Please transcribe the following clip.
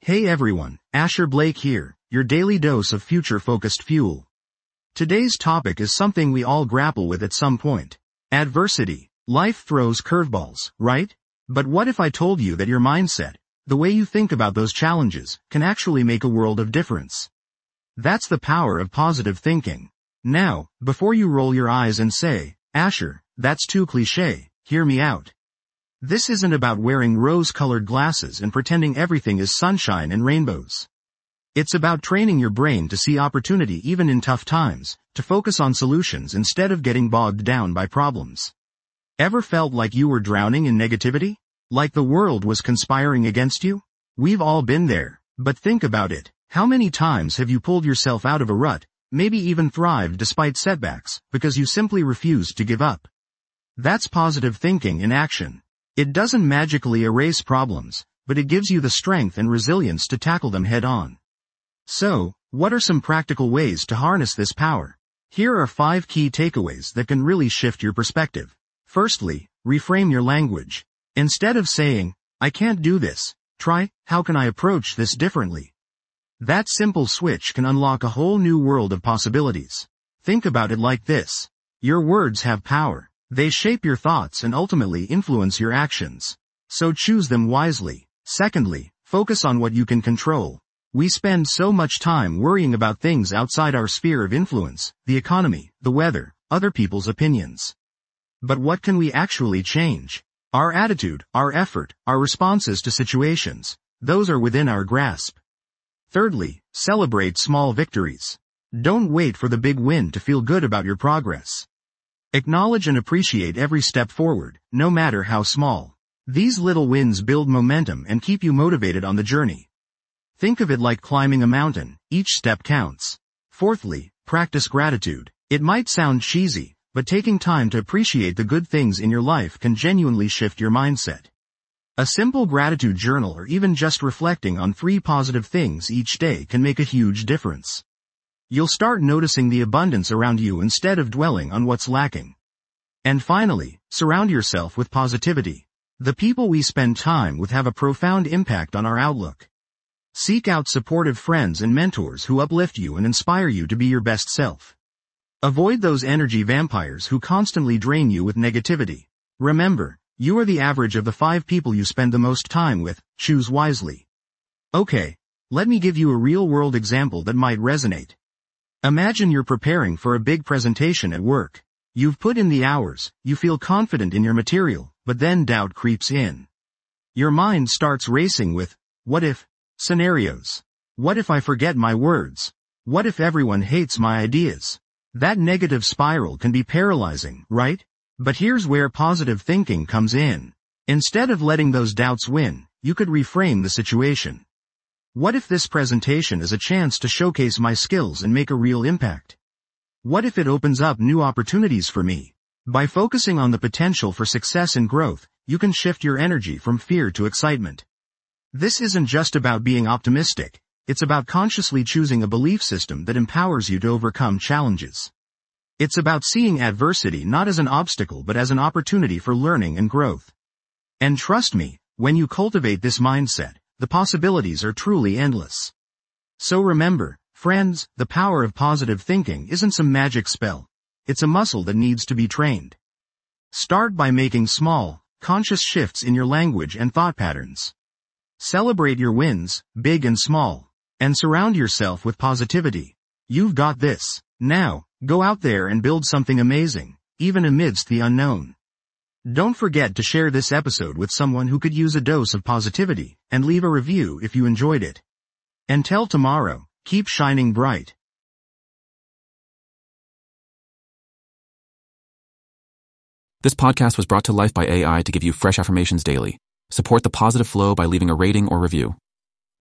Hey everyone, Asher Blake here, your daily dose of future-focused fuel. Today's topic is something we all grapple with at some point. Adversity. Life throws curveballs, right? But what if I told you that your mindset, the way you think about those challenges, can actually make a world of difference? That's the power of positive thinking. Now, before you roll your eyes and say, Asher, that's too cliché, hear me out. This isn't about wearing rose-colored glasses and pretending everything is sunshine and rainbows. It's about training your brain to see opportunity even in tough times, to focus on solutions instead of getting bogged down by problems. Ever felt like you were drowning in negativity? Like the world was conspiring against you? We've all been there, but think about it. How many times have you pulled yourself out of a rut, maybe even thrived despite setbacks, because you simply refused to give up? That's positive thinking in action. It doesn't magically erase problems, but it gives you the strength and resilience to tackle them head-on. So, what are some practical ways to harness this power? Here are 5 key takeaways that can really shift your perspective. Firstly, reframe your language. Instead of saying, I can't do this, try, how can I approach this differently? That simple switch can unlock a whole new world of possibilities. Think about it like this. Your words have power. They shape your thoughts and ultimately influence your actions. So choose them wisely. Secondly, focus on what you can control. We spend so much time worrying about things outside our sphere of influence, the economy, the weather, other people's opinions. But what can we actually change? Our attitude, our effort, our responses to situations, those are within our grasp. Thirdly, celebrate small victories. Don't wait for the big win to feel good about your progress. Acknowledge and appreciate every step forward, no matter how small. These little wins build momentum and keep you motivated on the journey. Think of it like climbing a mountain, each step counts. Fourthly, practice gratitude. It might sound cheesy, but taking time to appreciate the good things in your life can genuinely shift your mindset. A simple gratitude journal or even just reflecting on 3 positive things each day can make a huge difference. You'll start noticing the abundance around you instead of dwelling on what's lacking. And finally, surround yourself with positivity. The people we spend time with have a profound impact on our outlook. Seek out supportive friends and mentors who uplift you and inspire you to be your best self. Avoid those energy vampires who constantly drain you with negativity. Remember, you are the average of the 5 people you spend the most time with. Choose wisely. Okay, let me give you a real-world example that might resonate. Imagine you're preparing for a big presentation at work. You've put in the hours, you feel confident in your material, but then doubt creeps in. Your mind starts racing with, what if, scenarios. What if I forget my words? What if everyone hates my ideas? That negative spiral can be paralyzing, right? But here's where positive thinking comes in. Instead of letting those doubts win, you could reframe the situation. What if this presentation is a chance to showcase my skills and make a real impact? What if it opens up new opportunities for me? By focusing on the potential for success and growth, you can shift your energy from fear to excitement. This isn't just about being optimistic, it's about consciously choosing a belief system that empowers you to overcome challenges. It's about seeing adversity not as an obstacle but as an opportunity for learning and growth. And trust me, when you cultivate this mindset, the possibilities are truly endless. So remember, friends, the power of positive thinking isn't some magic spell. It's a muscle that needs to be trained. Start by making small, conscious shifts in your language and thought patterns. Celebrate your wins, big and small, and surround yourself with positivity. You've got this. Now, go out there and build something amazing, even amidst the unknown. Don't forget to share this episode with someone who could use a dose of positivity, and leave a review if you enjoyed it. Until tomorrow, keep shining bright. This podcast was brought to life by AI to give you fresh affirmations daily. Support the positive flow by leaving a rating or review.